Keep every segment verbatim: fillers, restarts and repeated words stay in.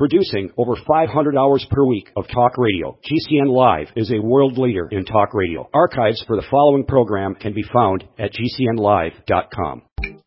Producing over five hundred hours per week of talk radio, G C N Live is a world leader in talk radio. Archives for the following program can be found at G C N live dot com.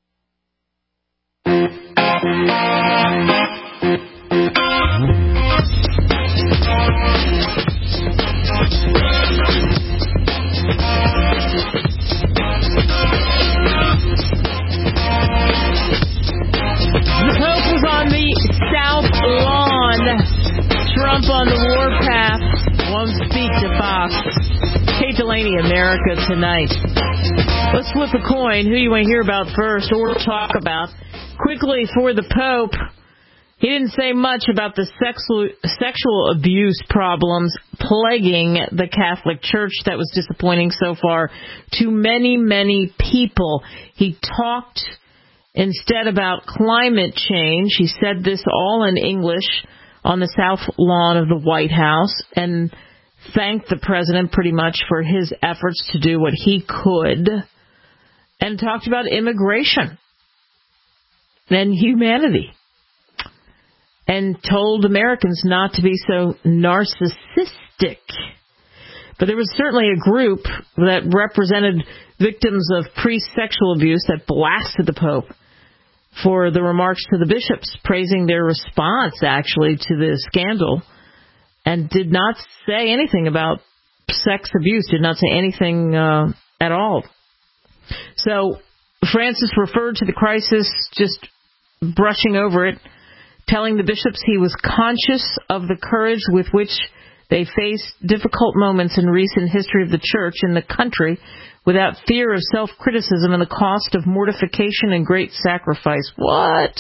South Lawn. Trump on the warpath. Won't speak to Fox. Kate Delaney, America Tonight. Let's flip a coin. Who do you want to hear about first or talk about? Quickly, for the Pope, he didn't say much about the sexual, sexual abuse problems plaguing the Catholic Church. That was disappointing so far to many, many people. He talked instead about climate change. He said this all in English on the South Lawn of the White House and thanked the president pretty much for his efforts to do what he could, and talked about immigration and humanity and told Americans not to be so narcissistic. But there was certainly a group that represented victims of pre-sexual abuse that blasted the Pope for the remarks to the bishops, praising their response, actually, to the scandal, and did not say anything about sex abuse, did not say anything uh, at all. So Francis referred to the crisis, just brushing over it, telling the bishops he was conscious of the courage with which they faced difficult moments in recent history of the church in the country without fear of self-criticism and the cost of mortification and great sacrifice. What?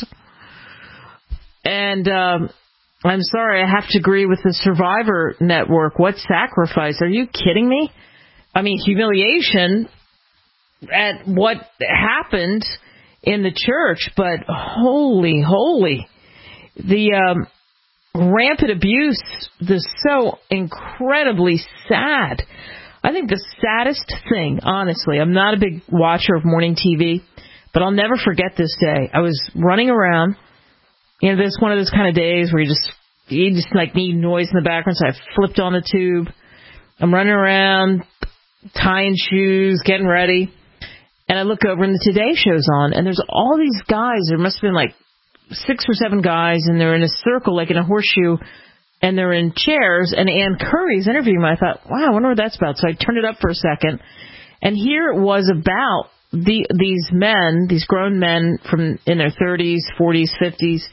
And um, I'm sorry, I have to agree with the Survivor Network. What sacrifice? Are you kidding me? I mean, humiliation at what happened in the church, but holy, holy. The um, rampant abuse is so incredibly sad. I think the saddest thing, honestly, I'm not a big watcher of morning T V, but I'll never forget this day. I was running around, you know, this one of those kind of days where you just, you just like need noise in the background, so I flipped on the tube. I'm running around, tying shoes, getting ready, and I look over and the Today Show's on, and there's all these guys. There must have been like six or seven guys, and they're in a circle, like in a horseshoe, and they're in chairs, and Ann Curry's interviewing them. I thought, wow, I wonder what that's about. So I turned it up for a second, and here it was about the, these men, these grown men from in their thirties, forties, fifties,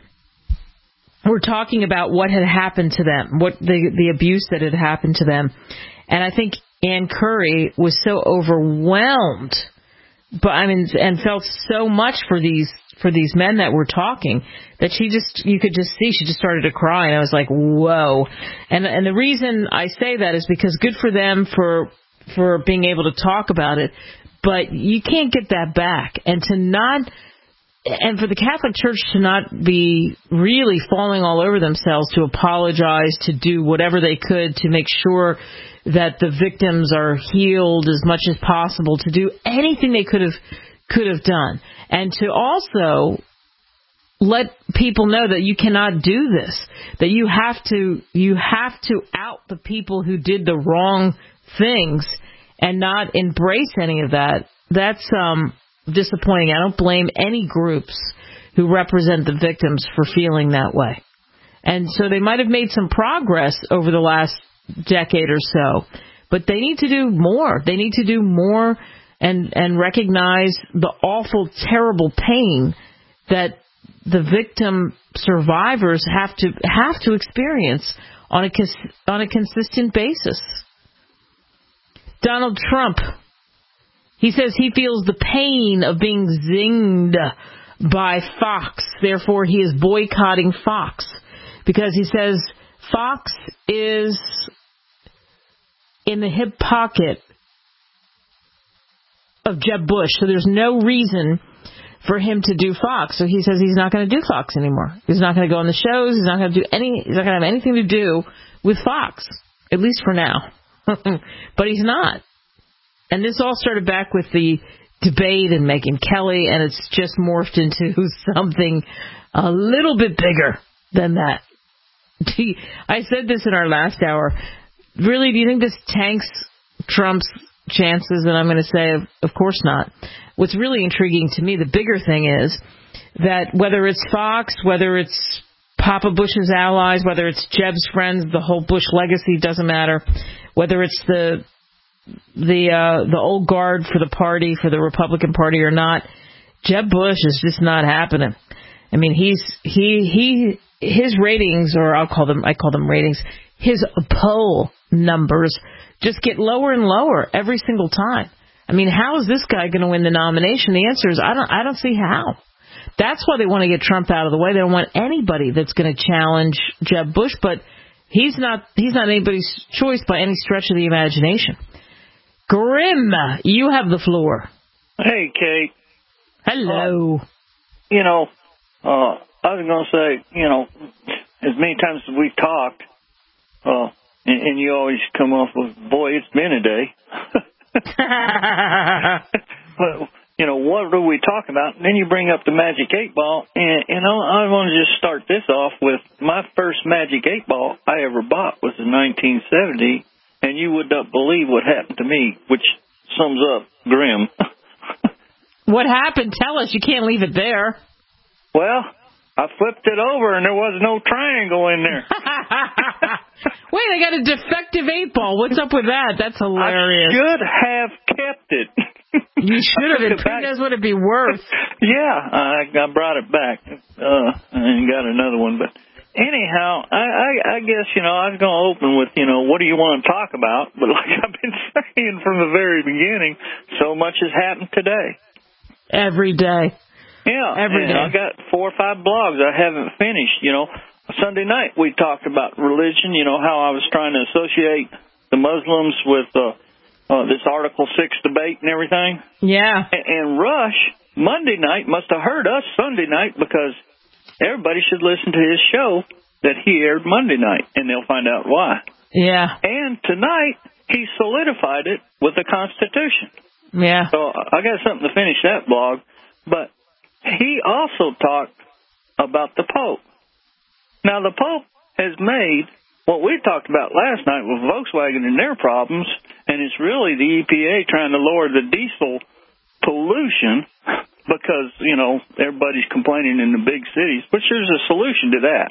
were talking about what had happened to them, what the, the abuse that had happened to them. And I think Ann Curry was so overwhelmed, but I mean, and felt so much for these for these men that were talking, that she just, you could just see, she just started to cry, and I was like, whoa. And and the reason I say that is because good for them for for being able to talk about it, but you can't get that back. And to not, and for the Catholic Church to not be really falling all over themselves to apologize, to do whatever they could to make sure that the victims are healed as much as possible, to do anything they could have could have done. And to also let people know that you cannot do this, that you have to you have to out the people who did the wrong things and not embrace any of that. That's um, disappointing. I don't blame any groups who represent the victims for feeling that way. And so they might have made some progress over the last decade or so, but they need to do more. They need to do more and and recognize the awful, terrible pain that the victim survivors have to have to experience on a on a consistent basis. Donald Trump, he says he feels the pain of being zinged by Fox. Therefore, he is boycotting Fox because he says Fox is in the hip pocket of Jeb Bush, so there's no reason for him to do Fox. So he says he's not going to do Fox anymore. He's not going to go on the shows. He's not going to do any. He's not going to have anything to do with Fox, at least for now. But he's not. And this all started back with the debate and Megyn Kelly, and it's just morphed into something a little bit bigger than that. I said this in our last hour. Really, do you think this tanks Trump's chances? And I'm going to say, of, of course not. What's really intriguing to me, the bigger thing is that whether it's Fox, whether it's Papa Bush's allies, whether it's Jeb's friends, the whole Bush legacy doesn't matter, whether it's the the uh, the old guard for the party, for the Republican Party or not, Jeb Bush is just not happening. I mean, he's he he his ratings, or I'll call them I call them ratings, his poll numbers just get lower and lower every single time. I mean, how is this guy going to win the nomination? The answer is I don't I don't see how. That's why they want to get Trump out of the way. They don't want anybody that's going to challenge Jeb Bush, but he's not he's not anybody's choice by any stretch of the imagination. Grim, you have the floor. Hey, Kate. Hello. Uh, you know, uh, I was going to say, you know, as many times as we've talked, uh, and, and you always come off with, boy, it's been a day. But, you know, what do we talk about? And then you bring up the Magic eight Ball, and, and I, I want to just start this off with my first Magic eight Ball I ever bought was in nineteen seventy, and you would not believe what happened to me, which sums up Grim. What happened? Tell us. You can't leave it there. Well, I flipped it over, and there was no triangle in there. Wait, I got a defective eight ball. What's up with that? That's hilarious. I should have kept it. You should have. It who knows what it'd be worth. Yeah, I, I brought it back uh, and got another one. But anyhow, I, I, I guess, you know, I was going to open with, you know, what do you want to talk about? But like I've been saying from the very beginning, so much has happened today. Every day. Yeah, Every and day. I got four or five blogs I haven't finished. You know, Sunday night we talked about religion, you know, how I was trying to associate the Muslims with uh, uh, this Article six debate and everything. Yeah. And, and Rush, Monday night, must have heard us Sunday night because everybody should listen to his show that he aired Monday night, and they'll find out why. Yeah. And tonight, he solidified it with the Constitution. Yeah. So I got something to finish that blog. But he also talked about the Pope. Now, the Pope has made what we talked about last night with Volkswagen and their problems, and it's really the E P A trying to lower the diesel pollution because, you know, everybody's complaining in the big cities, which there's a solution to that.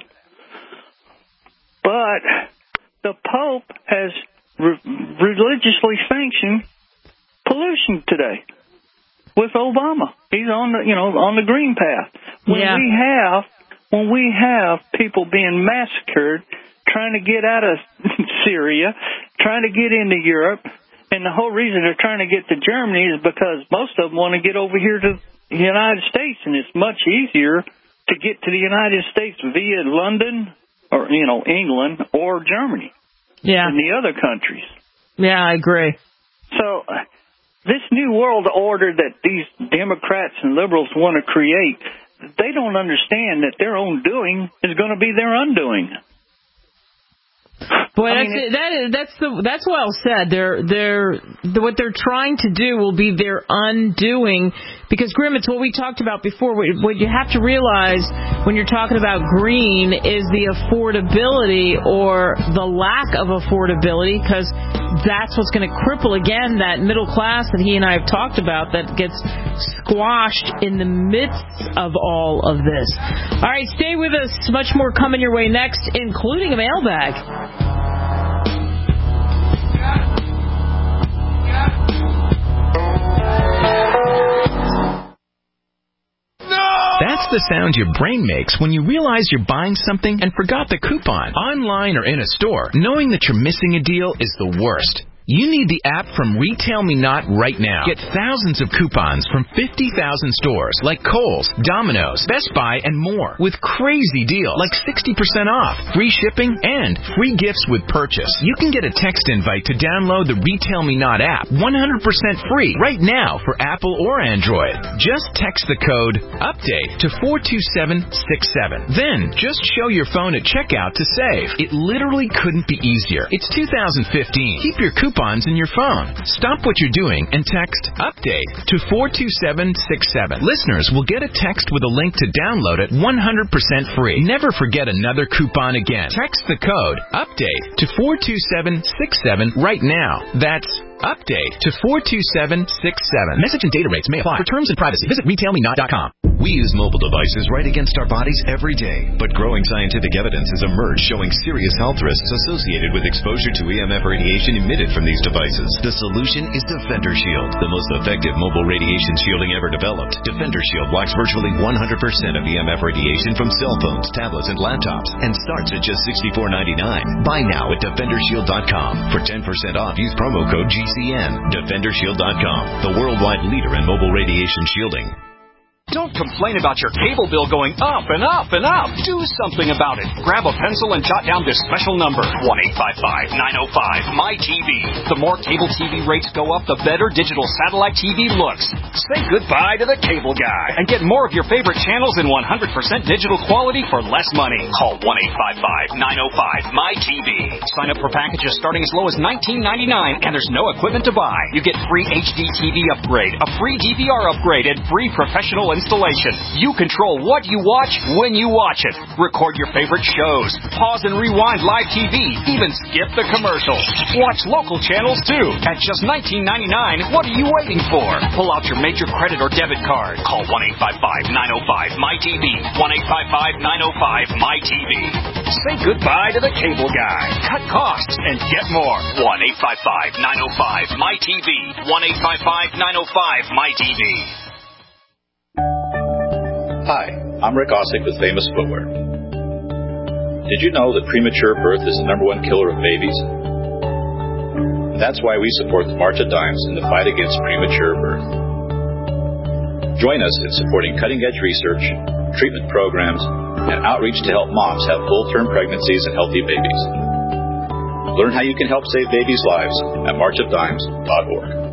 But the Pope has re- religiously sanctioned pollution today with Obama. He's on the, you know, on the green path. When yeah. we have, when we have people being massacred, trying to get out of Syria, trying to get into Europe, and the whole reason they're trying to get to Germany is because most of them want to get over here to the United States, and it's much easier to get to the United States via London or, you know, England or Germany yeah. than the other countries. Yeah, I agree. So this new world order that these Democrats and liberals want to create, they don't understand that their own doing is going to be their undoing. Boy, I that's mean, it, that is that's the that's well said. They're they're the, what they're trying to do will be their undoing, because Grim, it's what we talked about before. What you have to realize when you're talking about green is the affordability or the lack of affordability, because that's what's going to cripple again that middle class that he and I have talked about that gets squashed in the midst of all of this. All right, stay with us. Much more coming your way next, including a mailbag. That's the sound your brain makes when you realize you're buying something and forgot the coupon. Online or in a store, knowing that you're missing a deal is the worst. You need the app from Retail Me Not right now. Get thousands of coupons from fifty thousand stores like Kohl's, Domino's, Best Buy, and more with crazy deals like sixty percent off, free shipping, and free gifts with purchase. You can get a text invite to download the Retail Me Not app one hundred percent free right now for Apple or Android. Just text the code UPDATE to four two seven six seven. Then just show your phone at checkout to save. It literally couldn't be easier. It's two thousand fifteen. Keep your coupon coupons in your phone. Stop what you're doing and text UPDATE to four two seven six seven. Listeners will get a text with a link to download it one hundred percent free. Never forget another coupon again. Text the code UPDATE to four two seven six seven right now. That's UPDATE to four two seven six seven. Message and data rates may apply. For terms and privacy, visit retail me not dot com. We use mobile devices right against our bodies every day, but growing scientific evidence has emerged showing serious health risks associated with exposure to E M F radiation emitted from these devices. The solution is Defender Shield, the most effective mobile radiation shielding ever developed. Defender Shield blocks virtually one hundred percent of E M F radiation from cell phones, tablets, and laptops, and starts at just sixty-four ninety-nine. Buy now at defender shield dot com. For ten percent off, use promo code G C N. defender shield dot com, the worldwide leader in mobile radiation shielding. Don't complain about your cable bill going up and up and up. Do something about it. Grab a pencil and jot down this special number, one eight five five, nine oh five, M Y T V. The more cable T V rates go up, the better digital satellite T V looks. Say goodbye to the cable guy and get more of your favorite channels in one hundred percent digital quality for less money. Call one eight five five, nine oh five, M Y T V. Sign up for packages starting as low as nineteen ninety-nine, and there's no equipment to buy. You get free H D T V upgrade, a free D V R upgrade, and free professional installation. You control what you watch when you watch it. Record your favorite shows. Pause and rewind live T V. Even skip the commercials. Watch local channels too. At just nineteen ninety-nine, what are you waiting for? Pull out your major credit or debit card. Call one eight five five, nine oh five, M Y T V. one eight five five, nine oh five, M Y T V. Say goodbye to the cable guy. Cut costs and get more. one eight five five, nine oh five, M Y T V. one eight five five, nine oh five, M Y T V. Hi, I'm Rick Ossick with Famous Footwear. Did you know that premature birth is the number one killer of babies? That's why we support the March of Dimes in the fight against premature birth. Join us in supporting cutting-edge research, treatment programs, and outreach to help moms have full-term pregnancies and healthy babies. Learn how you can help save babies' lives at march of dimes dot org.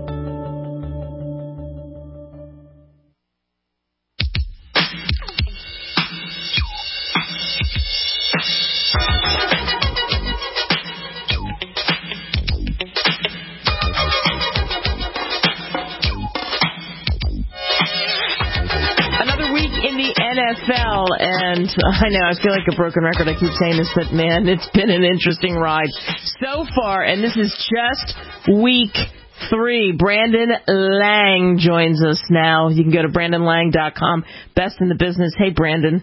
N F L, and I know I feel like a broken record. I keep saying this, but man, it's been an interesting ride so far, and this is just week three. Brandon Lang joins us now. You can go to brandon lang dot com, best in the business. Hey, Brandon.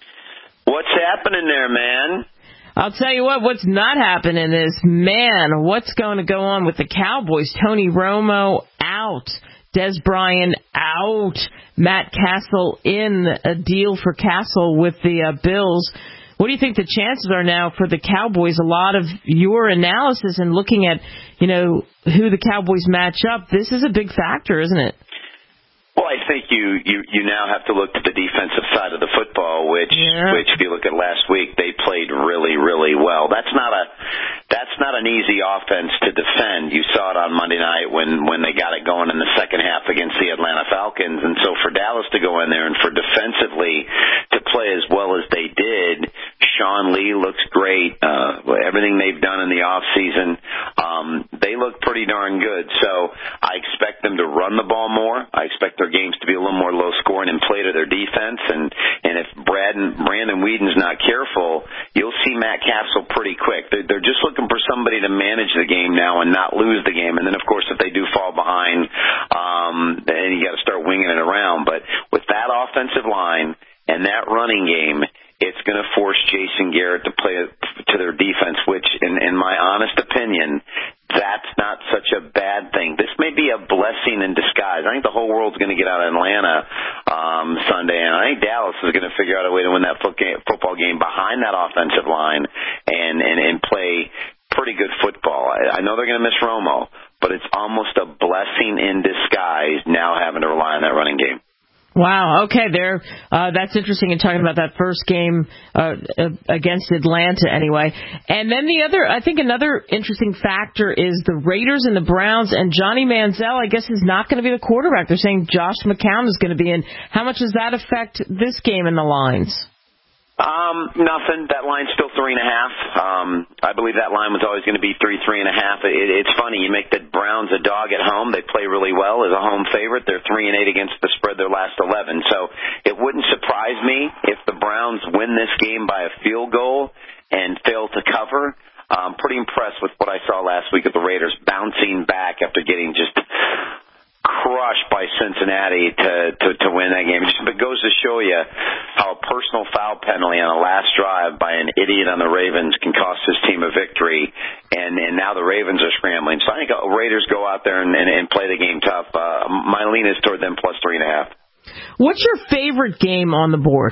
What's happening there, man? I'll tell you what, what's not happening is, man, what's going to go on with the Cowboys? Tony Romo out. Des Bryant out. Matt Castle in, a deal for Castle with the uh, Bills. What do you think the chances are now for the Cowboys? A lot of your analysis and looking at, you know, who the Cowboys match up, this is a big factor, isn't it? Well, I think you, you, you now have to look to the defensive side of the football, which yeah. which if you look at last week, they played really, really well. That's not a that's not an easy offense to defend. You saw it on Monday night when, when they got it going in the second half against the Atlanta Falcons. And so for Dallas to go in there and for defensively to play as well as they did, Sean Lee looks great. Uh, everything they've done in the offseason, um, they look pretty darn good. So I expect them to run the ball more. I expect their games to be a little more low scoring and play to their defense. And, and if Brad and Brandon Weeden's not careful, you'll see Matt Castle pretty quick. They're, they're just looking for somebody to manage the game now and not lose the game. And then, of course, if they do fall behind, um, then you got to start winging it around. But with that offensive line and that running game, it's going to force Jason Garrett to play to their defense, which, in, in my honest opinion, that's not such a bad thing. This may be a blessing in disguise. I think the whole world's going to get out of Atlanta um, Sunday, and I think Dallas is going to figure out a way to win that football game behind that offensive line and, and, and play pretty good football. I, I know they're going to miss Romo, but it's almost a blessing in disguise now having to rely on that running game. Wow. Okay, there. Uh, that's interesting. In talking about that first game uh, against Atlanta, anyway. And then the other, I think, another interesting factor is the Raiders and the Browns. And Johnny Manziel, I guess, is not going to be the quarterback. They're saying Josh McCown is going to be in. How much does that affect this game in the lines? Um, nothing. That line's still three and a half. Um, I believe that line was always going to be three, three and a half. It, it's funny. You make the Browns a dog at home. They play really well as a home favorite. They're three and eight against the spread their last eleven. So it wouldn't surprise me if the Browns win this game by a field goal and fail to cover. I'm pretty impressed with what I saw last week of the Raiders bouncing back after getting just crushed by Cincinnati to, to, to win that game. It goes to show you how a personal foul penalty on a last drive by an idiot on the Ravens can cost his team a victory, and, and now the Ravens are scrambling. So I think Raiders go out there and, and, and play the game tough. Uh, my lean is toward them plus three and a half. What's your favorite game on the board?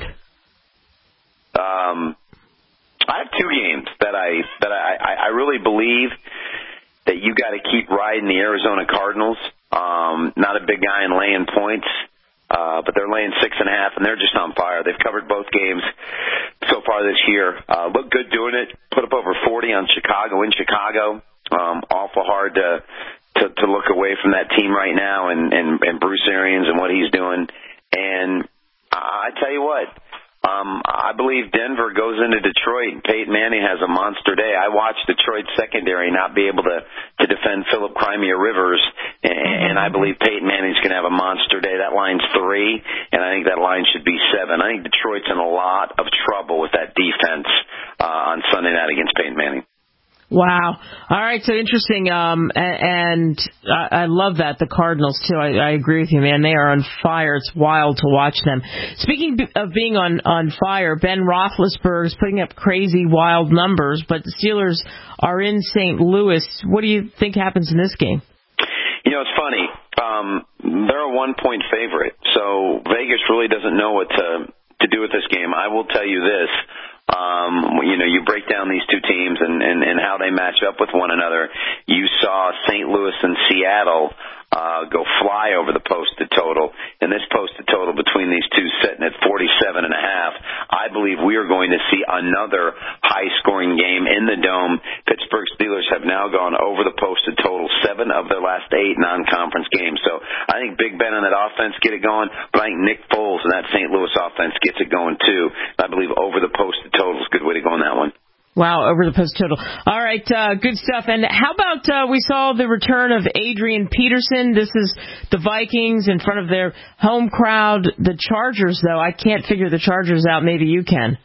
Um, I have two games that I that I, I really believe that you got to keep riding the Arizona Cardinals. Um, not a big guy in laying points, uh, but they're laying six and a half, and they're just on fire. They've covered both games so far this year. Uh, look good doing it. Put up over forty on Chicago in Chicago. Um, awful hard to, to to look away from that team right now, and, and, and Bruce Arians and what he's doing. And I tell you what. Um, I believe Denver goes into Detroit, and Peyton Manning has a monster day. I watched Detroit's secondary not be able to, to defend Philip Crimea Rivers, and, and I believe Peyton Manning's going to have a monster day. That line's three, and I think that line should be seven. I think Detroit's in a lot of trouble with that defense uh, on Sunday night against Peyton Manning. Wow. All right, so interesting. Um, and I, I love that, the Cardinals, too. I, I agree with you, man. They are on fire. It's wild to watch them. Speaking of being on, on fire, Ben Roethlisberger is putting up crazy, wild numbers, but the Steelers are in Saint Louis. What do you think happens in this game? You know, it's funny. Um, they're a one-point favorite, so Vegas really doesn't know what to, to do with this game. I will tell you this. Um, you know, you break down these two teams and, and, and how they match up with one another. You saw Saint Louis and Seattle uh, go fly over the posted total, and this posted total between these two sitting at forty-seven and a half. I believe we are going to see another high-scoring game in the Dome. Pittsburgh Steelers have now gone over the posted total seven of their last eight non-conference games. So I think Big Ben and that offense get it going, but I think Nick Foles and that Saint Louis offense gets it going too. I believe over the posted total is a good way to go on that one. Wow, over the post total. All right, uh, good stuff. And how about uh, we saw the return of Adrian Peterson. This is the Vikings in front of their home crowd. The Chargers, though, I can't figure the Chargers out. Maybe you can.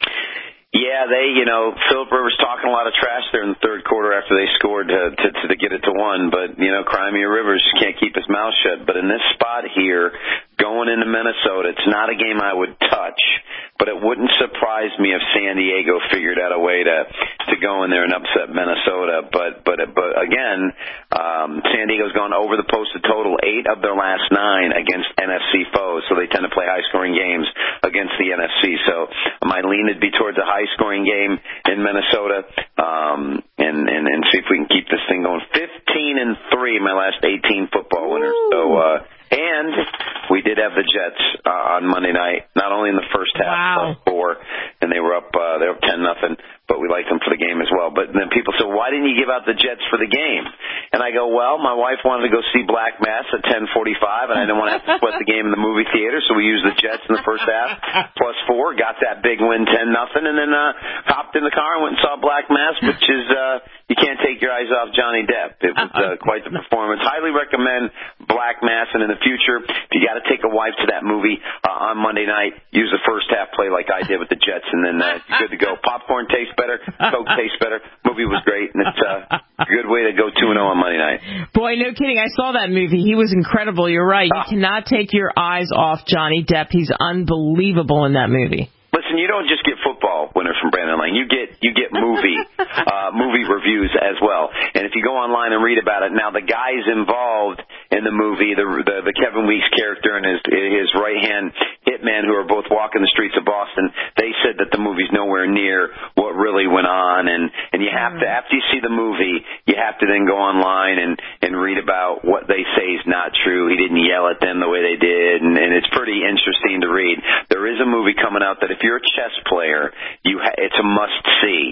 Yeah, they, you know, Philip Rivers talking a lot of trash there in the third quarter after they scored to, to, to get it to one. But, you know, Crimea Rivers can't keep his mouth shut. But in this spot here, going into Minnesota, it's not a game I would touch. But it wouldn't surprise me if San Diego figured out a way to to go in there and upset Minnesota. But but but again, um, San Diego's gone over the posted total eight of their last nine against N F C foes, so they tend to play high-scoring games against the N F C. So my lean would be towards a high-scoring game in Minnesota, um, and, and and see if we can keep this thing going. Fifteen and three, my last eighteen football winners. So. Uh, And we did have the Jets uh, on Monday night, not only in the first half, wow. but four, and they were up, uh, they were up ten nothing. But we liked them for the game as well. But then people say, why didn't you give out the Jets for the game? And I go, well, my wife wanted to go see Black Mass at ten forty-five, and I didn't want to have to split the game in the movie theater, so we used the Jets in the first half, plus four, got that big win, ten nothing, and then uh, hopped in the car and went and saw Black Mass, which is, uh, you can't take your eyes off Johnny Depp. It was uh, quite the performance. Highly recommend Black Mass, and in the future, if you got to take a wife to that movie uh, on Monday night, use the first half play like I did with the Jets, and then uh, you're good to go. Popcorn tastes better, Coke tastes better. Movie was great, and it's uh, a good way to go two and oh on Monday night. Boy, no kidding. I saw that movie. He was incredible. You're right. You uh, cannot take your eyes off Johnny Depp. He's unbelievable in that movie. Listen, you don't just get football winners from Brandon Lang. You get you get movie uh, movie reviews as well. And if you go online and read about it, now the guys involved in the movie, the the, the Kevin Weeks character and his his right hand hitman, who are both walking the streets of Boston, they said that the movie's nowhere near what really went on. And and you have to, after you see the movie, you have to then go online and and read about what they say is not true. He didn't yell at them the way they did, and, and it's pretty interesting to read. There is a movie coming out that if you're a chess player, you ha- it's a must-see. Uh,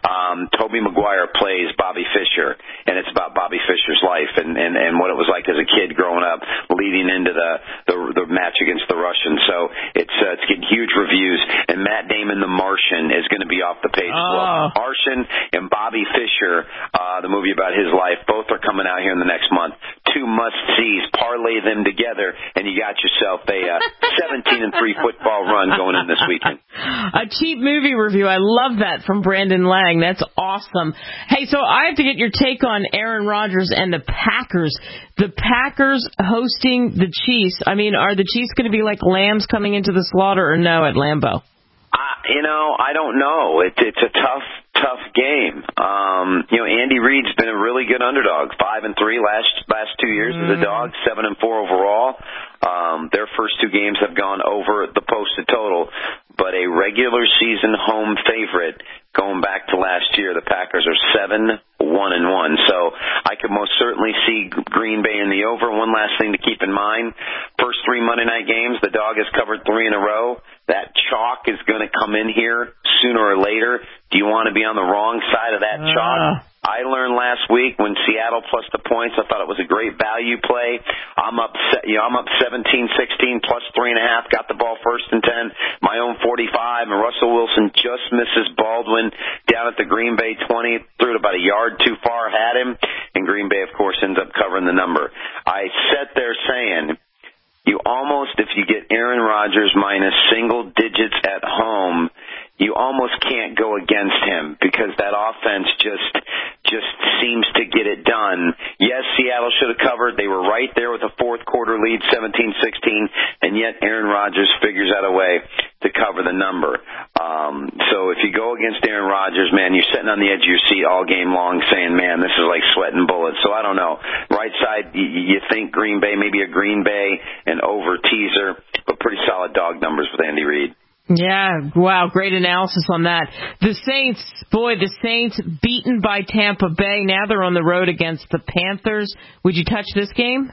Um, Tobey Maguire plays Bobby Fischer, and it's about Bobby Fischer's life and, and, and what it was like as a kid growing up, leading into the, the, the match against the Russians. So it's uh, it's getting huge reviews. And Matt Damon, The Martian, is going to be off the page as well. Oh. Martian and Bobby Fischer, uh, the movie about his life, both are coming out here in the next month. Two must-sees. Parlay them together, and you got yourself a uh, seventeen and three football run going in this weekend. A cheap movie review. I love that from Brandon Lang. That's awesome. Hey, so I have to get your take on Aaron Rodgers and the Packers. The Packers hosting the Chiefs. I mean, are the Chiefs going to be like lambs coming into the slaughter or no at Lambeau? Uh, you know, I don't know. It, it's a tough, tough game. Um, you know, Andy Reid's been a really good underdog. Five and three last last two years mm. as a dog. Seven and four overall. Um, their first two games have gone over the posted total, but a regular season home favorite going back to last year. The Packers are seven, one and one. So I could most certainly see Green Bay in the over. One last thing to keep in mind: first three Monday night games, the dog has covered three in a row. That chalk is going to come in here sooner or later. Do you want to be on the wrong side of that uh. chalk? I learned last week when Seattle plus the points, I thought it was a great value play. I'm up, you know, I'm up seventeen sixteen plus three and a half. Got the ball first and ten. My own forty-five, and Russell Wilson just misses Baldwin down at the Green Bay twenty. Threw it about a yard too far, had him, and Green Bay, of course, ends up covering the number. I sat there saying, you almost, if you get Aaron Rodgers minus single digits at home, you almost can't go against him because that offense just just seems to get it done. Yes, Seattle should have covered. They were right there with a fourth quarter lead, seventeen sixteen, and yet Aaron Rodgers figures out a way to cover the number. Um, so if you go against Aaron Rodgers, man, you're sitting on the edge of your seat all game long saying, man, this is like sweating bullets. So I don't know. Right side, you, you think Green Bay, maybe a Green Bay, an over teaser, but pretty solid dog numbers with Andy Reid. Yeah, wow, great analysis on that. The Saints, boy, the Saints beaten by Tampa Bay. Now they're on the road against the Panthers. Would you touch this game?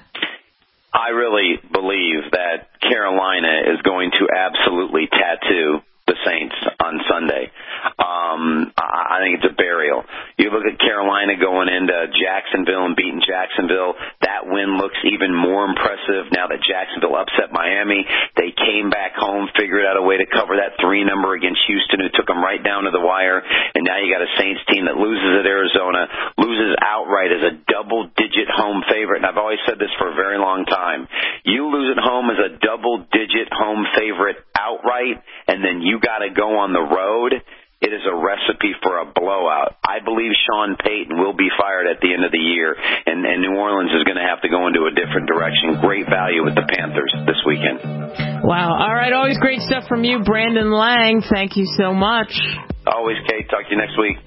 I really believe that Carolina is going to absolutely tattoo the Saints on Sunday. Um, I think it's a burial. You look at Carolina going into Jacksonville and beating Jacksonville. That win looks even more impressive now that Jacksonville upset Miami. They came back home, figured out a way to cover that three number against Houston, who took them right down to the wire. And now you got a Saints team that loses at Arizona, loses outright as a double-digit home favorite. And I've always said this for a very long time. You lose at home as a double-digit home favorite outright, and then you got to go on the road. It is a recipe for a blowout. I believe Sean Payton will be fired at the end of the year, and, and New Orleans is going to have to go into a different direction. Great value with the Panthers this weekend. Wow. All right. Always great stuff from you, Brandon Lang. Thank you so much. Always, Kate. Talk to you next week.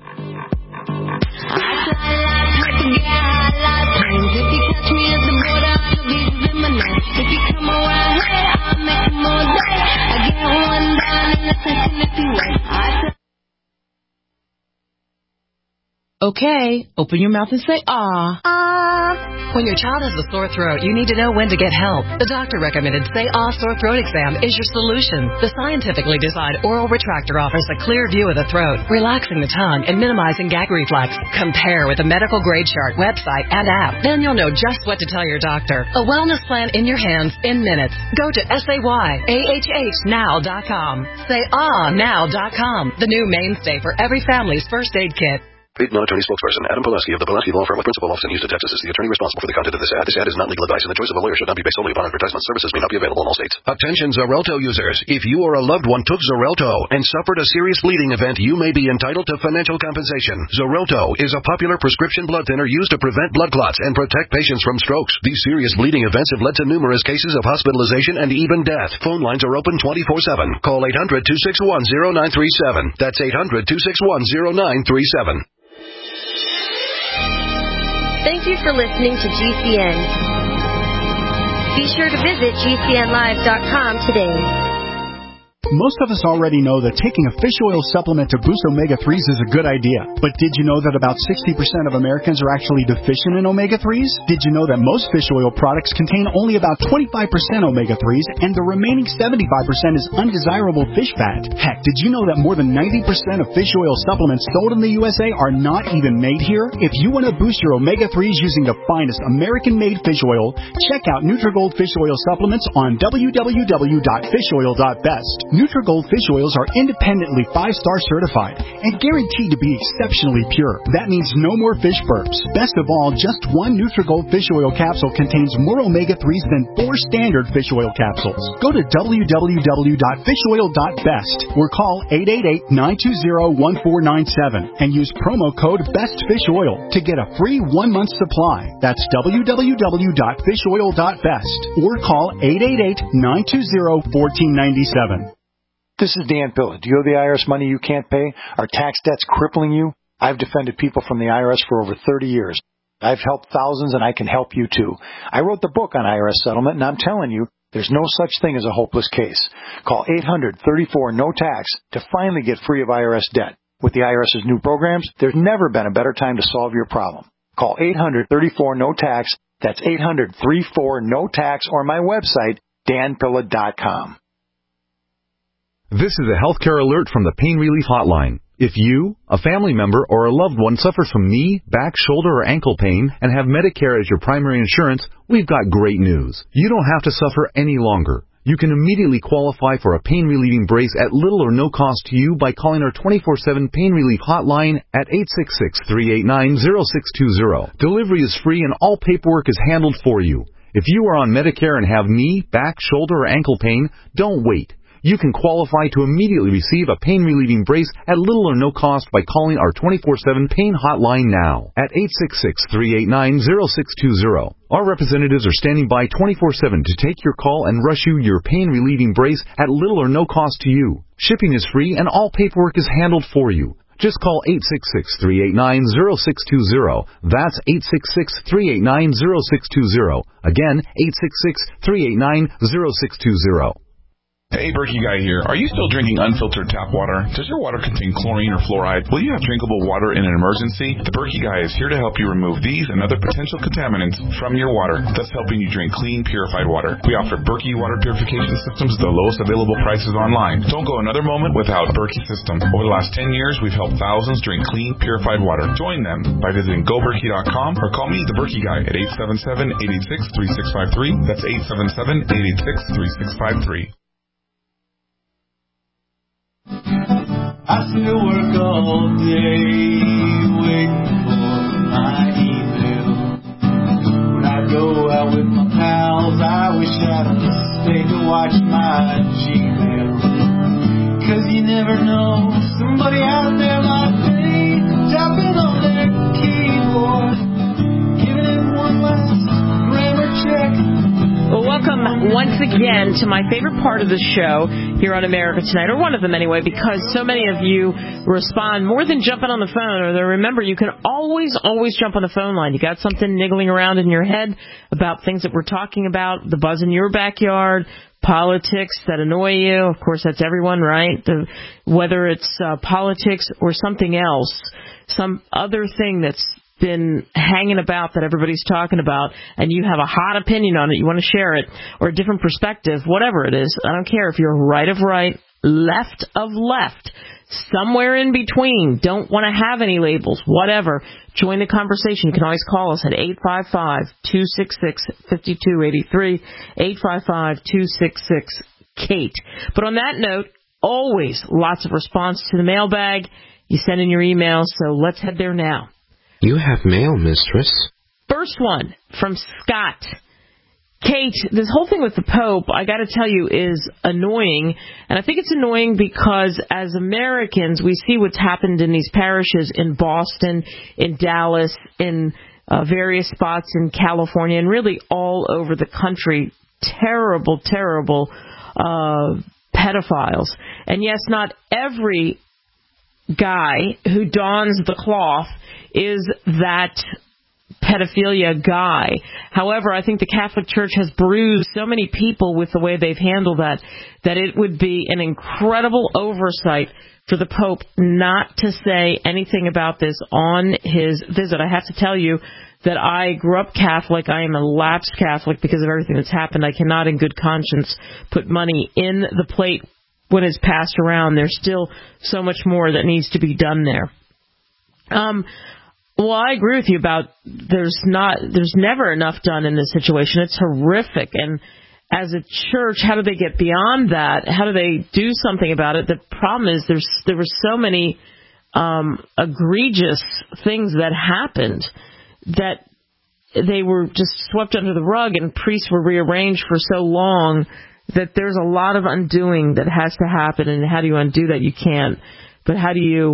Okay, open your mouth and say, ah. Ah. When your child has a sore throat, you need to know when to get help. The doctor recommended Say Ah Sore Throat Exam is your solution. The scientifically designed oral retractor offers a clear view of the throat, relaxing the tongue and minimizing gag reflex. Compare with the medical grade chart, website, and app. Then you'll know just what to tell your doctor. A wellness plan in your hands in minutes. Go to say ah now dot com. say ah now dot com, the new mainstay for every family's first aid kit. Paid non-attorney spokesperson Adam Pulaski of the Pulaski Law Firm with principal office in Houston, Texas is the attorney responsible for the content of this ad. This ad is not legal advice, and the choice of a lawyer should not be based solely upon advertisement. Services may not be available in all states. Attention Xarelto users. If you or a loved one took Xarelto and suffered a serious bleeding event, you may be entitled to financial compensation. Xarelto is a popular prescription blood thinner used to prevent blood clots and protect patients from strokes. These serious bleeding events have led to numerous cases of hospitalization and even death. Phone lines are open twenty-four seven. Call eight hundred, two six one, zero nine three seven. That's eight hundred, two six one, zero nine three seven. Thank you for listening to G C N. Be sure to visit G C N live dot com today. Most of us already know that taking a fish oil supplement to boost omega threes is a good idea. But did you know that about sixty percent of Americans are actually deficient in omega threes? Did you know that most fish oil products contain only about twenty-five percent omega threes and the remaining seventy-five percent is undesirable fish fat? Heck, did you know that more than ninety percent of fish oil supplements sold in the U S A are not even made here? If you want to boost your omega threes using the finest American-made fish oil, check out Nutrigold Fish Oil Supplements on w w w dot fish oil dot best. Nutrigold fish oils are independently five-star certified and guaranteed to be exceptionally pure. That means no more fish burps. Best of all, just one Nutrigold fish oil capsule contains more omega threes than four standard fish oil capsules. Go to w w w dot fish oil dot best or call eight eight eight, nine two zero, one four nine seven and use promo code BESTFISHOIL to get a free one-month supply. That's w w w dot fish oil dot best or call eight eight eight, nine two zero, one four nine seven. This is Dan Pilla. Do you owe the I R S money you can't pay? Are tax debts crippling you? I've defended people from the I R S for over thirty years. I've helped thousands, and I can help you too. I wrote the book on I R S settlement, and I'm telling you, there's no such thing as a hopeless case. Call eight hundred, thirty-four, no tax to finally get free of I R S debt. With the IRS's new programs, there's never been a better time to solve your problem. Call eight hundred, thirty-four, no tax. That's eight hundred, thirty-four, no tax, or my website, dan pilla dot com. This is a healthcare alert from the Pain Relief Hotline. If you, a family member, or a loved one suffers from knee, back, shoulder, or ankle pain and have Medicare as your primary insurance, we've got great news. You don't have to suffer any longer. You can immediately qualify for a pain-relieving brace at little or no cost to you by calling our twenty-four seven Pain Relief Hotline at eight six six, three eight nine, zero six two zero. Delivery is free and all paperwork is handled for you. If you are on Medicare and have knee, back, shoulder, or ankle pain, don't wait. You can qualify to immediately receive a pain-relieving brace at little or no cost by calling our twenty-four seven Pain Hotline now at eight six six, three eight nine, zero six two zero. Our representatives are standing by twenty-four seven to take your call and rush you your pain-relieving brace at little or no cost to you. Shipping is free and all paperwork is handled for you. Just call eight six six, three eight nine, zero six two zero. That's eight six six, three eight nine, zero six two zero. Again, eight six six, three eight nine, zero six two zero. Hey, Berkey Guy here. Are you still drinking unfiltered tap water? Does your water contain chlorine or fluoride? Will you have drinkable water in an emergency? The Berkey Guy is here to help you remove these and other potential contaminants from your water, thus helping you drink clean, purified water. We offer Berkey water purification systems at the lowest available prices online. Don't go another moment without Berkey system. Over the last ten years, we've helped thousands drink clean, purified water. Join them by visiting go berkey dot com or call me, the Berkey Guy, at eight seven seven, eight eight six, three six five three. That's eight seven seven, eight eight six, three six five three. I still work all day waiting for my email. When I go out with my pals, I wish I'd stay to watch my Gmail. Cause you never know, somebody out there might be tapping on their keyboard, giving it one last grammar check. Well, welcome once again to my favorite part of the show here on America Tonight, or one of them anyway, because so many of you respond more than jumping on the phone. Or remember, you can always, always jump on the phone line. You got something niggling around in your head about things that we're talking about, the buzz in your backyard, politics that annoy you. Of course, that's everyone, right? The, whether it's uh, politics or something else, some other thing that's been hanging about that everybody's talking about, and you have a hot opinion on it, you want to share it, or a different perspective, whatever it is. I don't care if you're right of right, left of left, somewhere in between, don't want to have any labels, whatever. Join the conversation. You can always call us at eight five five, two six six, five two eight three, eight five five, two six six, Kate. But on that note, always lots of response to the mailbag. You send in your emails, so let's head there now. You have mail, mistress. First one from Scott. Kate, this whole thing with the Pope, I got to tell you, is annoying. And I think it's annoying because as Americans, we see what's happened in these parishes in Boston, in Dallas, in uh, various spots in California, and really all over the country. Terrible, terrible uh, pedophiles. And yes, not every guy who dons the cloth is that pedophilia guy. However, I think the Catholic Church has bruised so many people with the way they've handled that, that it would be an incredible oversight for the Pope not to say anything about this on his visit. I have to tell you that I grew up Catholic. I am a lapsed Catholic because of everything that's happened. I cannot in good conscience put money in the plate when it's passed around. There's still so much more that needs to be done there. Um, well, I agree with you about there's not, there's never enough done in this situation. It's horrific. And as a church, how do they get beyond that? How do they do something about it? The problem is there's, there were so many, um, egregious things that happened that they were just swept under the rug, and priests were rearranged for so long that there's a lot of undoing that has to happen. And how do you undo that? You can't. But how do you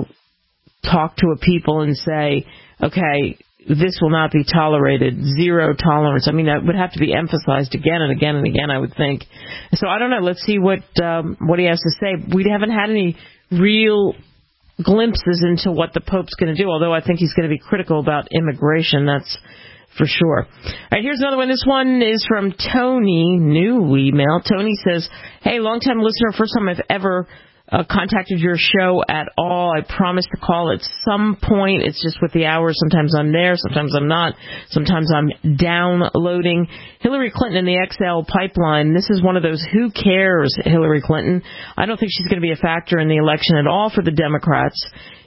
talk to a people and say, okay, this will not be tolerated, zero tolerance? I mean, that would have to be emphasized again and again and again, I would think. So I don't know. Let's see what um, what he has to say. We haven't had any real glimpses into what the Pope's going to do, although I think he's going to be critical about immigration. That's for sure. All right, here's another one. This one is from Tony, new email. Tony says, hey, long-time listener, first time I've ever uh, contacted your show at all. I promise to call at some point. It's just with the hours. Sometimes I'm there, sometimes I'm not. Sometimes I'm downloading. Hillary Clinton and the X L pipeline. This is one of those who cares, Hillary Clinton. I don't think she's going to be a factor in the election at all for the Democrats.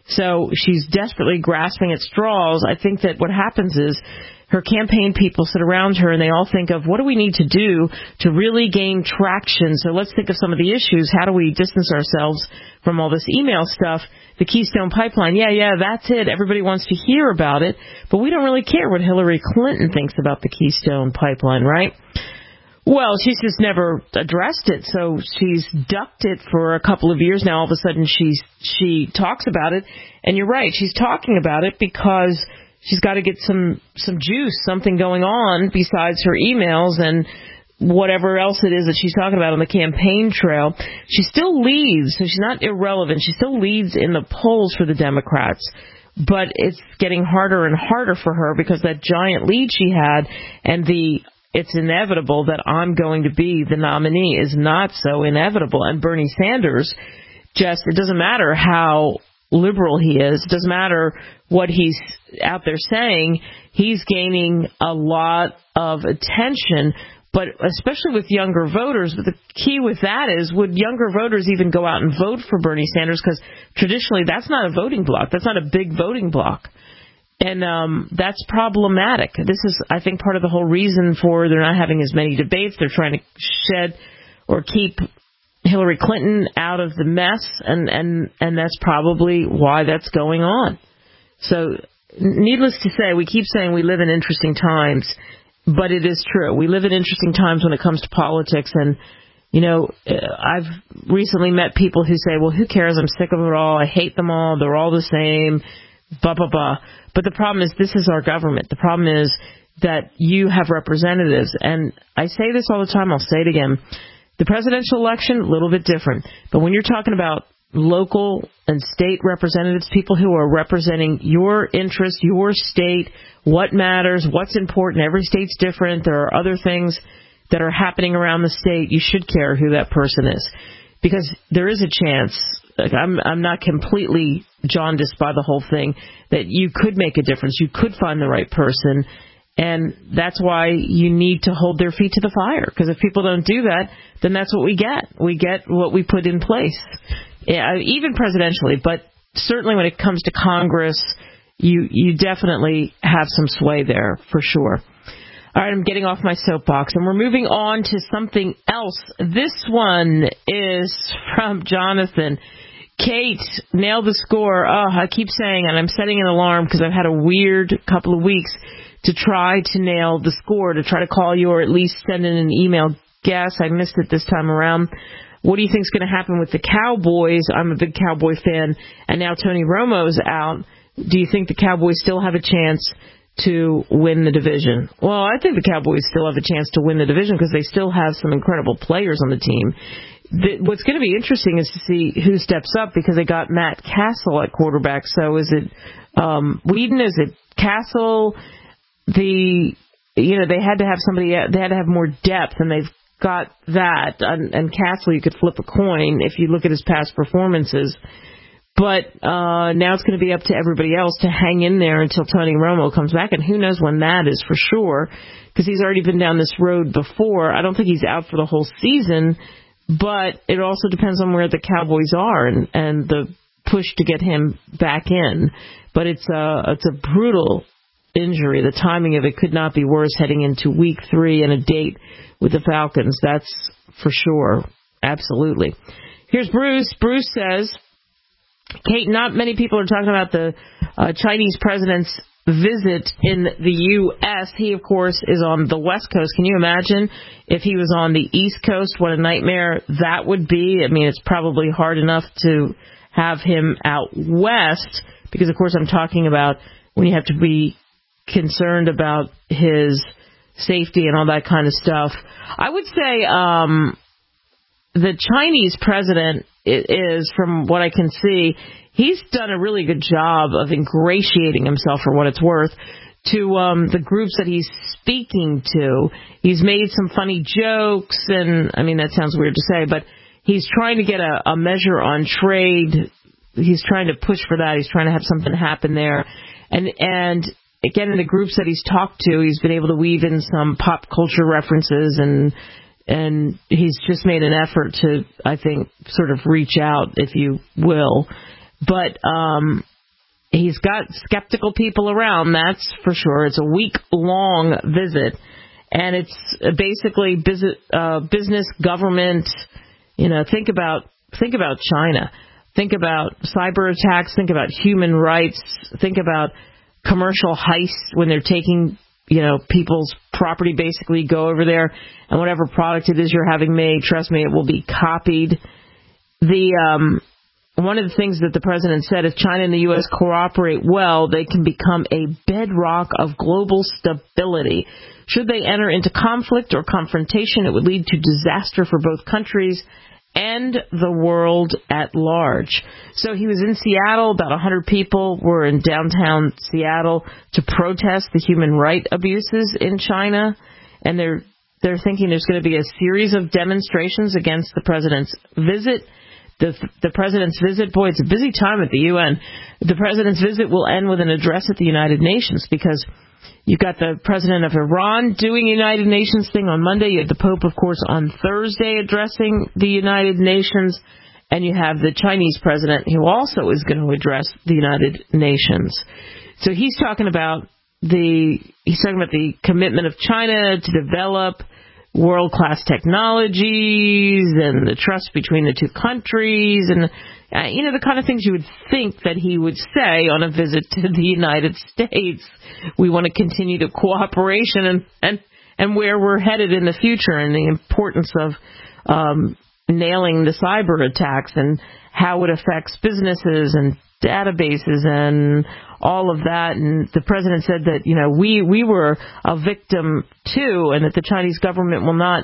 So she's desperately grasping at straws. I think that what happens is her campaign people sit around her and they all think of what do we need to do to really gain traction. So let's think of some of the issues. How do we distance ourselves from all this email stuff? The Keystone Pipeline. Yeah, yeah, that's it. Everybody wants to hear about it, but we don't really care what Hillary Clinton thinks about the Keystone Pipeline, right? Well, she's just never addressed it, so she's ducked it for a couple of years now. All of a sudden she's, she talks about it, and you're right, she's talking about it because she's got to get some, some juice, something going on besides her emails and whatever else it is that she's talking about on the campaign trail. She still leads, so she's not irrelevant. She still leads in the polls for the Democrats, but it's getting harder and harder for her because that giant lead she had and the it's inevitable that I'm going to be the nominee is not so inevitable. And Bernie Sanders, just, it doesn't matter how liberal he is, it doesn't matter what he's out there saying, he's gaining a lot of attention, but especially with younger voters. But the key with that is, would younger voters even go out and vote for Bernie Sanders? Because traditionally that's not a voting bloc. That's not a big voting bloc. And um, that's problematic. This is, I think, part of the whole reason for they're not having as many debates. They're trying to shed or keep Hillary Clinton out of the mess, and, and, and that's probably why that's going on. So, needless to say, we keep saying we live in interesting times, but it is true. We live in interesting times when it comes to politics, and, you know, I've recently met people who say, well, who cares? I'm sick of it all. I hate them all. They're all the same. Blah, blah, blah. But the problem is this is our government. The problem is that you have representatives. And I say this all the time. I'll say it again. The presidential election, a little bit different. But when you're talking about local and state representatives, people who are representing your interest, your state, what matters, what's important, every state's different. There are other things that are happening around the state. You should care who that person is. Because there is a chance, like I'm, I'm not completely jaundiced by the whole thing, that you could make a difference. You could find the right person. And that's why you need to hold their feet to the fire. Because if people don't do that, then that's what we get. We get what we put in place, yeah, even presidentially. But certainly when it comes to Congress, you you definitely have some sway there, for sure. All right, I'm getting off my soapbox, and we're moving on to something else. This one is from Jonathan. Kate, nailed the score. Oh, I keep saying, and I'm setting an alarm because I've had a weird couple of weeks to try to nail the score, to try to call you or at least send in an email guess. I missed it this time around. What do you think is going to happen with the Cowboys? I'm a big Cowboy fan, and now Tony Romo's out. Do you think the Cowboys still have a chance to win the division? Well, I think the Cowboys still have a chance to win the division because they still have some incredible players on the team. The, what's going to be interesting is to see who steps up because they got Matt Castle at quarterback. So is it um, Whedon? Is it Castle? the, you know, they had to have somebody, they had to have more depth, and they've got that. And, and Castle, you could flip a coin if you look at his past performances. But uh, now it's going to be up to everybody else to hang in there until Tony Romo comes back, and who knows when that is for sure, because he's already been down this road before. I don't think he's out for the whole season, but it also depends on where the Cowboys are and, and the push to get him back in. But it's a, it's a brutal injury. The timing of it could not be worse heading into week three and a date with the Falcons. That's for sure. Absolutely. Here's Bruce. Bruce says, Kate, not many people are talking about the uh, Chinese president's visit in the U S He, of course, is on the West Coast. Can you imagine if he was on the East Coast? What a nightmare that would be. I mean, it's probably hard enough to have him out west because, of course, I'm talking about when you have to be concerned about his safety and all that kind of stuff. I would say um, the Chinese president is, from what I can see, he's done a really good job of ingratiating himself, for what it's worth, to um, the groups that he's speaking to. He's made some funny jokes, and, I mean, that sounds weird to say, but he's trying to get a, a measure on trade. He's trying to push for that. He's trying to have something happen there. And, and again, in the groups that he's talked to, he's been able to weave in some pop culture references, and and he's just made an effort to, I think, sort of reach out, if you will. But um, he's got skeptical people around, that's for sure. It's a week-long visit, and it's basically business, uh, business, government. You know, think about think about China. Think about cyber attacks. Think about human rights. Think about commercial heists when they're taking, you know, people's property, basically go over there, and whatever product it is you're having made, trust me, it will be copied. The um, one of the things that the president said, if China and the U S cooperate well, they can become a bedrock of global stability. Should they enter into conflict or confrontation, it would lead to disaster for both countries and the world at large. So he was in Seattle. About one hundred people were in downtown Seattle to protest the human rights abuses in China, and they're they're thinking there's going to be a series of demonstrations against the president's visit. The, the president's visit, boy, it's a busy time at the U N. The president's visit will end with an address at the United Nations, because you've got the president of Iran doing a United Nations thing on Monday. You have the Pope, of course, on Thursday addressing the United Nations. And you have the Chinese president, who also is going to address the United Nations. So he's talking about the he's talking about the commitment of China to develop world-class technologies and the trust between the two countries, and uh, you know, the kind of things you would think that he would say on a visit to the United States. We want to continue to cooperation and and and where we're headed in the future, and the importance of um, nailing the cyber attacks and how it affects businesses and databases and all of that. And the president said that, you know, we, we were a victim too, and that the Chinese government will not,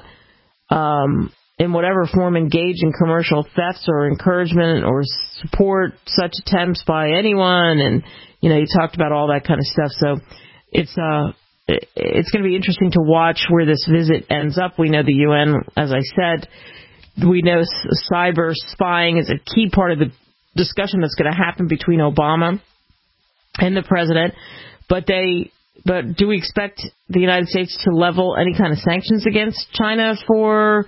um, in whatever form, engage in commercial thefts or encouragement or support such attempts by anyone. And, you know, he talked about all that kind of stuff. So it's, uh, it's going to be interesting to watch where this visit ends up. We know the U N, as I said, we know cyber spying is a key part of the discussion that's going to happen between Obama and the president. But they, but do we expect the United States to level any kind of sanctions against China for,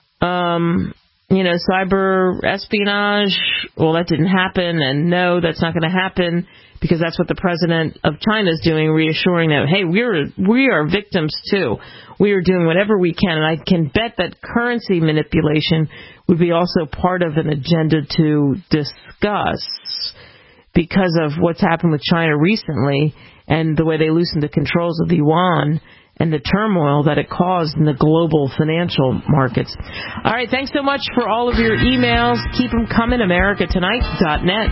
um, you know, cyber espionage? Well, that didn't happen, and no, that's not going to happen, because that's what the president of China is doing, reassuring them, hey, we're we are victims too. We are doing whatever we can, and I can bet that currency manipulation would be also part of an agenda to discuss, because of what's happened with China recently and the way they loosened the controls of the yuan and the turmoil that it caused in the global financial markets. All right, thanks so much for all of your emails. Keep them coming, America Tonight dot net.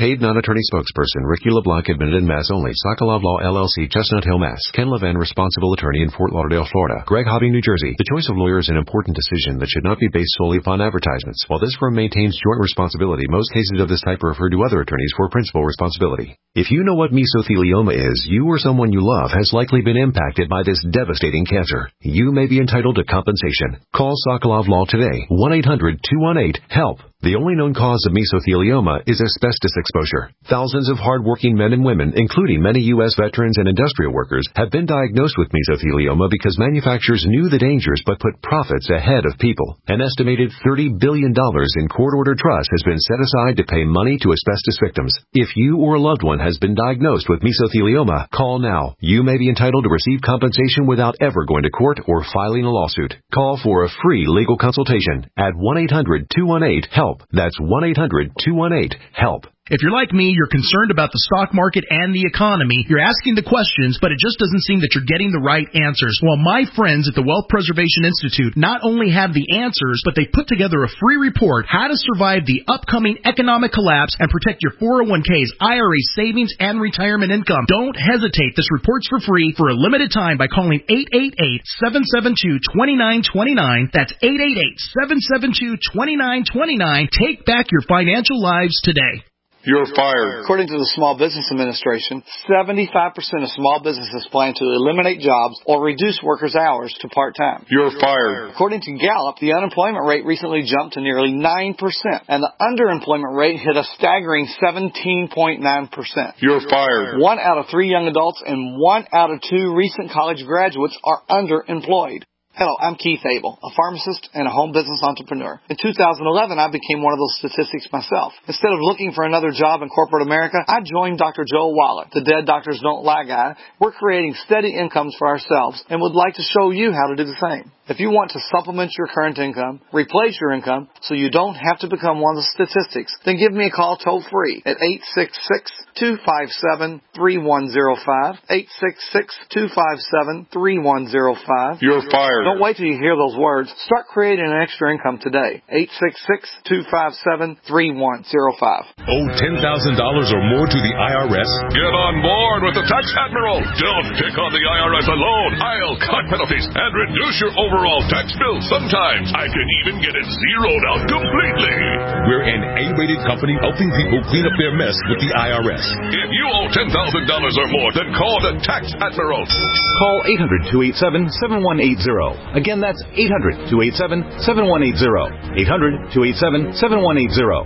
Paid non-attorney spokesperson Ricky LeBlanc, admitted in Mass only. Sokolov Law, L L C, Chestnut Hill, Mass. Ken Levin, responsible attorney in Fort Lauderdale, Florida. Greg Hobby, New Jersey. The choice of lawyer is an important decision that should not be based solely upon advertisements. While this firm maintains joint responsibility, most cases of this type are referred to other attorneys for principal responsibility. If you know what mesothelioma is, you or someone you love has likely been impacted by this devastating cancer. You may be entitled to compensation. Call Sokolov Law today. one eight hundred two one eight HELP. The only known cause of mesothelioma is asbestos exposure. Thousands of hard-working men and women, including many U S veterans and industrial workers, have been diagnosed with mesothelioma because manufacturers knew the dangers but put profits ahead of people. An estimated thirty billion dollars in court-ordered trust has been set aside to pay money to asbestos victims. If you or a loved one has been diagnosed with mesothelioma, call now. You may be entitled to receive compensation without ever going to court or filing a lawsuit. Call for a free legal consultation at one eight hundred two one eight HELP. That's one eight hundred two one eight HELP. If you're like me, you're concerned about the stock market and the economy. You're asking the questions, but it just doesn't seem that you're getting the right answers. Well, my friends at the Wealth Preservation Institute not only have the answers, but they put together a free report, How to Survive the Upcoming Economic Collapse and Protect Your four oh one k's, I R As, savings, and retirement income. Don't hesitate. This report's for free for a limited time by calling eight eight eight, seven seven two, two nine two nine. That's eight eight eight, seven seven two, two nine two nine. Take back your financial lives today. You're fired. According to the Small Business Administration, seventy-five percent of small businesses plan to eliminate jobs or reduce workers' hours to part-time. You're fired. According to Gallup, the unemployment rate recently jumped to nearly nine percent, and the underemployment rate hit a staggering seventeen point nine percent. You're fired. One out of three young adults and one out of two recent college graduates are underemployed. Hello, I'm Keith Abel, a pharmacist and a home business entrepreneur. In two thousand eleven, I became one of those statistics myself. Instead of looking for another job in corporate America, I joined Doctor Joel Wallach, the Dead Doctors Don't Lie guy. We're creating steady incomes for ourselves and would like to show you how to do the same. If you want to supplement your current income, replace your income, so you don't have to become one of the statistics, then give me a call toll-free at eight six six, two five seven, three one zero five, eight six six, two five seven, three one zero five. You're fired. Don't wait till you hear those words. Start creating an extra income today. eight six six, two five seven, three one zero five. Owe ten thousand dollars or more to the I R S? Get on board with the Tax Admiral. Don't take on the I R S alone. I'll cut penalties and reduce your overall tax bill. Sometimes I can even get it zeroed out completely. We're an A-rated company helping people clean up their mess with the I R S. If you owe ten thousand dollars or more, then call the Tax Admiral. Call eight hundred, two eight seven, seven one eight zero. Again, that's eight hundred, two eight seven, seven one eight zero. eight hundred, two eight seven, seven one eight zero.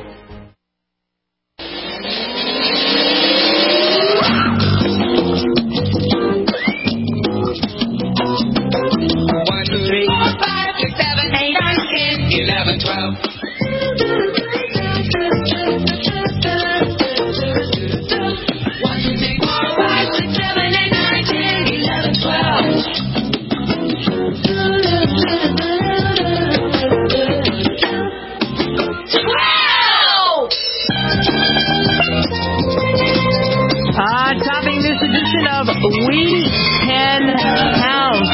One, two, three, four, five, six, seven, eight, nine, ten, eleven, twelve. One, two, three, four, five, six, seven, eight, nine, ten, eleven, twelve. Ah, topping this edition of We Can Count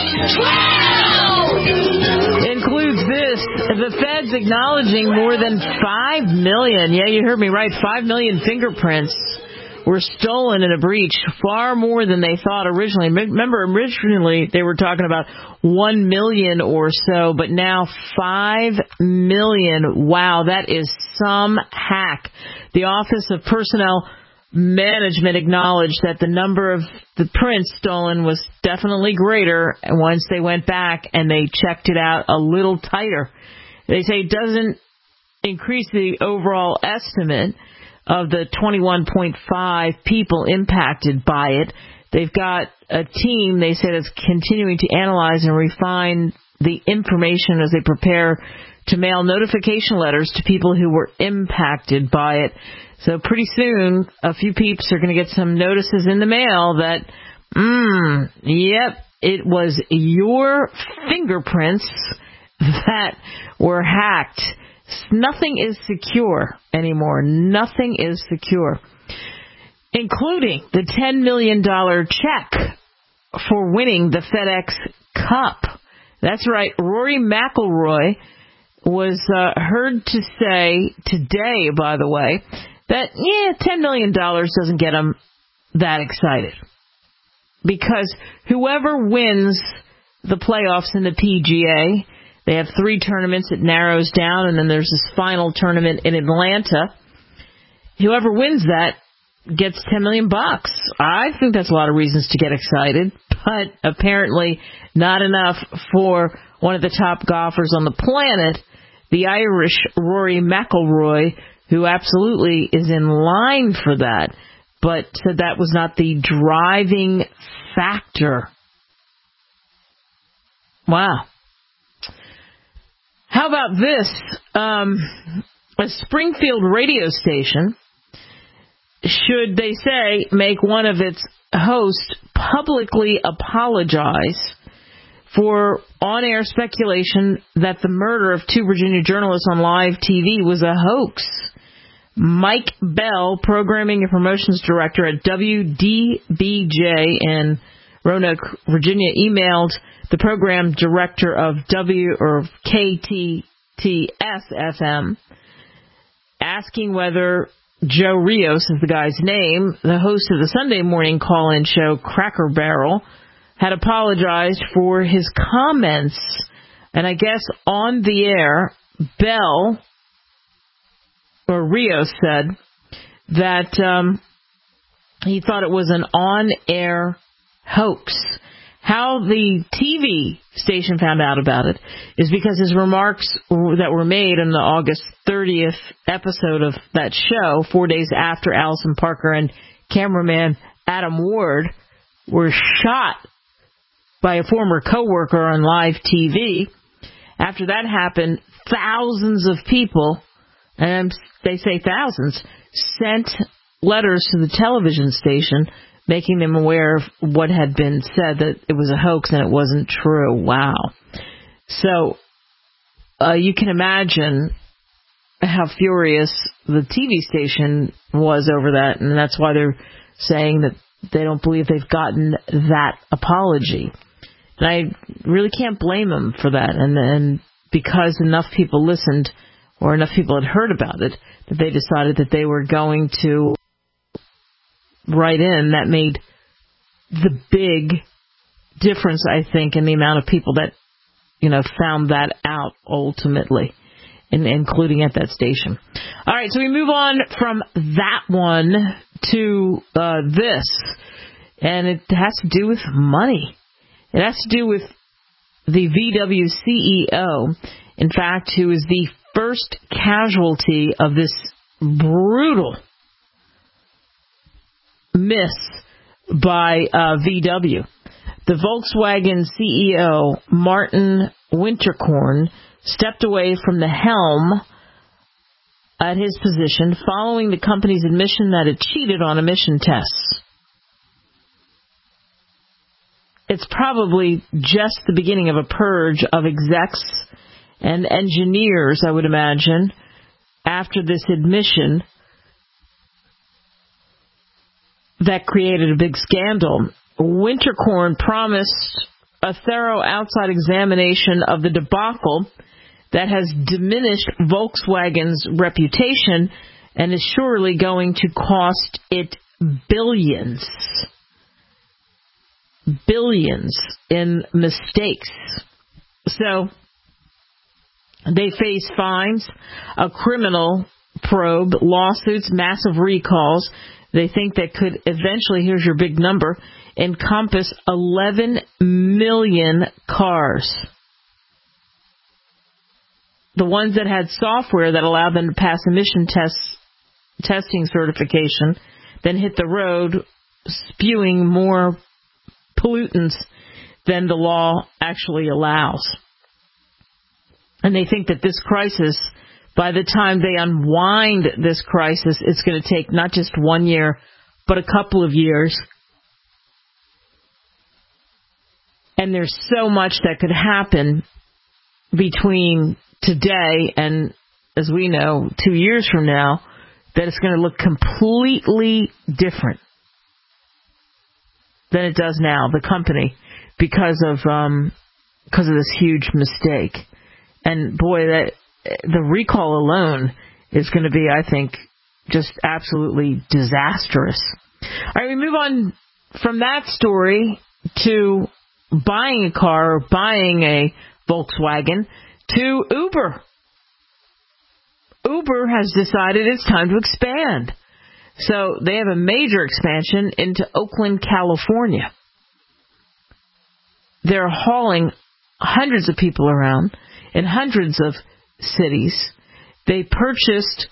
includes this: the feds acknowledging more than five million, yeah, you heard me right, five million fingerprints were stolen in a breach, far more than they thought originally. Remember, originally they were talking about one million or so, but now five million. Wow, that is some hack. The Office of Personnel Management acknowledged that the number of the prints stolen was definitely greater once they went back and they checked it out a little tighter. They say it doesn't increase the overall estimate of the twenty-one point five people impacted by it. They've got a team, they said, is continuing to analyze and refine the information as they prepare to mail notification letters to people who were impacted by it. So pretty soon, a few peeps are going to get some notices in the mail that, mmm, yep, it was your fingerprints that were hacked. Nothing is secure anymore. Nothing is secure, including the ten million dollars check for winning the FedEx Cup. That's right. Rory McIlroy was uh, heard to say today, by the way, that, yeah, ten million dollars doesn't get them that excited. Because whoever wins the playoffs in the P G A, they have three tournaments, it narrows down, and then there's this final tournament in Atlanta. Whoever wins that gets ten million bucks. I think that's a lot of reasons to get excited, but apparently not enough for one of the top golfers on the planet, the Irish Rory McIlroy, who absolutely is in line for that, but said that was not the driving factor. Wow. How about this? Um, a Springfield radio station should, they say, make one of its hosts publicly apologize for on-air speculation that the murder of two Virginia journalists on live T V was a hoax. Mike Bell, Programming and Promotions Director at W D B J in Roanoke, Virginia, emailed the program director of W or K T T S F M asking whether Joe Rios is the guy's name, the host of the Sunday morning call-in show Cracker Barrel, had apologized for his comments. And I guess on the air, Bell or Rios said that um, he thought it was an on-air hoax. How the T V station found out about it is because his remarks that were made in the August thirtieth episode of that show, four days after Allison Parker and cameraman Adam Ward were shot by a former coworker on live T V. After that happened, thousands of people, and they say thousands, sent letters to the television station making them aware of what had been said, that it was a hoax and it wasn't true. Wow. So uh, you can imagine how furious the T V station was over that, and that's why they're saying that they don't believe they've gotten that apology. And I really can't blame them for that. And, and because enough people listened, or enough people had heard about it, that they decided that they were going to write in, that made the big difference, I think, in the amount of people that, you know, found that out ultimately, in, including at that station. All right, so we move on from that one to uh, this, and it has to do with money. It has to do with the V W C E O, in fact, who is the first casualty of this brutal miss by uh, V W. The Volkswagen C E O, Martin Winterkorn, stepped away from the helm at his position following the company's admission that it cheated on emission tests. It's probably just the beginning of a purge of execs and engineers, I would imagine, after this admission that created a big scandal. Winterkorn promised a thorough outside examination of the debacle that has diminished Volkswagen's reputation and is surely going to cost it billions. Billions in mistakes. So they face fines, a criminal probe, lawsuits, massive recalls. They think that could eventually, here's your big number, encompass eleven million cars. The ones that had software that allowed them to pass emission tests, testing certification, then hit the road spewing more pollutants than the law actually allows. And they think that this crisis, by the time they unwind this crisis, it's going to take not just one year, but a couple of years. And there's so much that could happen between today and, as we know, two years from now, that it's going to look completely different than it does now, the company, because of um, because of this huge mistake. And boy, that the recall alone is going to be, I think, just absolutely disastrous. All right, we move on from that story to buying a car, buying a Volkswagen, to Uber. Uber has decided it's time to expand. So they have a major expansion into Oakland, California. They're hauling hundreds of people around in hundreds of cities. They purchased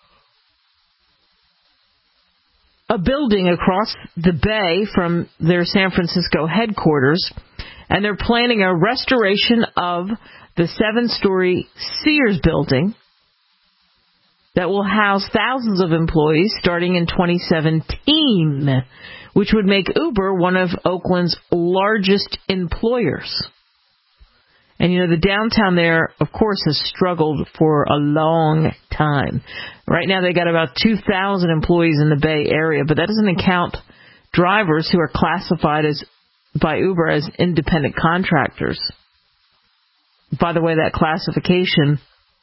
a building across the bay from their San Francisco headquarters, and they're planning a restoration of the seven-story Sears building that will house thousands of employees starting in twenty seventeen, which would make Uber one of Oakland's largest employers. And, you know, the downtown there, of course, has struggled for a long time. Right now they got about two thousand employees in the Bay Area, but that doesn't count drivers who are classified as by Uber as independent contractors. By the way, that classification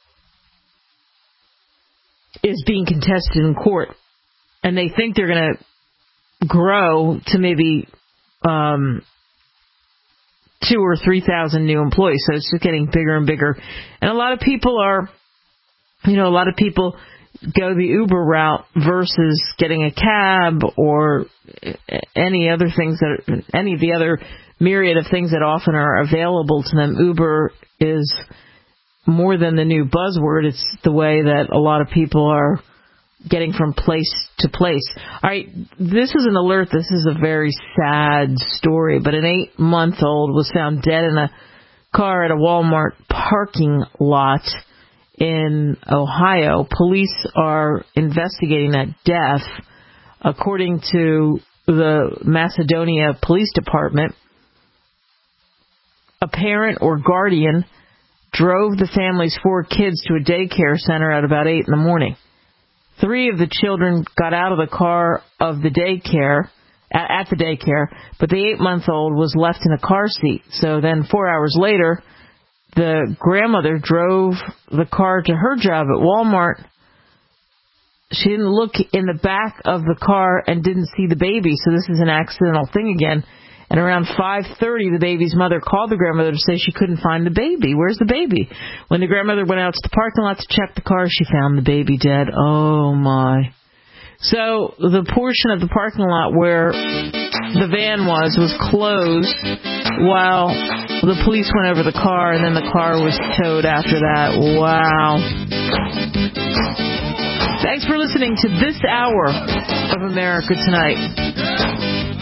is being contested in court, and they think they're going to grow to maybe um, two or three thousand new employees. So it's just getting bigger and bigger. And a lot of people are, you know, a lot of people go the Uber route versus getting a cab or any other things that are, any of the other myriad of things that often are available to them. Uber is more than the new buzzword. It's the way that a lot of people are getting from place to place. All right, this is an alert. This is a very sad story, but an eight-month-old was found dead in a car at a Walmart parking lot in Ohio. Police are investigating that death. According to the Macedonia Police Department, a parent or guardian drove the family's four kids to a daycare center at about eight in the morning. Three of the children got out of the car of the daycare, at the daycare, but the eight-month-old was left in a car seat. So then four hours later, the grandmother drove the car to her job at Walmart. She didn't look in the back of the car and didn't see the baby, so this is an accidental thing again. And around five thirty, the baby's mother called the grandmother to say she couldn't find the baby. Where's the baby? When the grandmother went out to the parking lot to check the car, she found the baby dead. Oh, my. So the portion of the parking lot where the van was was closed while the police went over the car, and then the car was towed after that. Wow. Thanks for listening to this hour of America Tonight.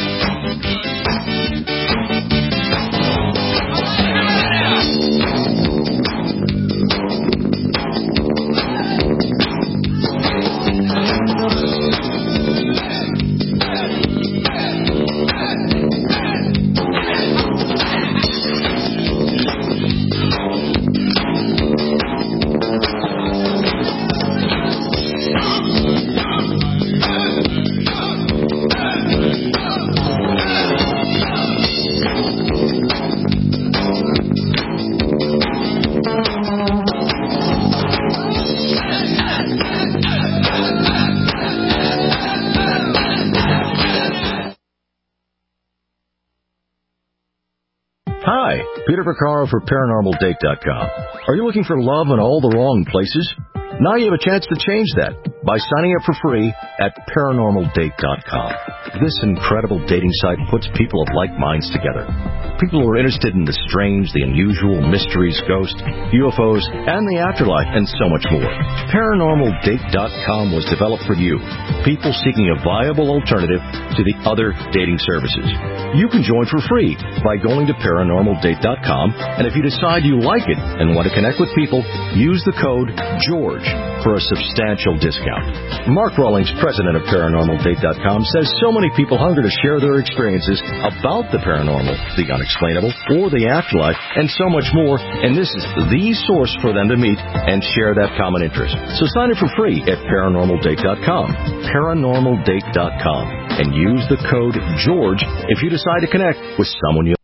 Hi, Peter Vaccaro for Paranormal Date dot com. Are you looking for love in all the wrong places? Now you have a chance to change that by signing up for free at Paranormal Date dot com. This incredible dating site puts people of like minds together. People who are interested in the strange, the unusual, mysteries, ghosts, U F Os, and the afterlife, and so much more. Paranormal Date dot com was developed for you, people seeking a viable alternative to the other dating services. You can join for free by going to Paranormal Date dot com, and if you decide you like it and want to connect with people, use the code GEORGE for a substantial discount. Mark Rawlings, president of Paranormal Date dot com, says so many people hunger to share their experiences about the paranormal, the unexplainable, or the afterlife, and so much more, and this is the source for them to meet and share that common interest. So sign up for free at Paranormal Date dot com, Paranormal Date dot com, and use the code GEORGE if you decide to connect with someone you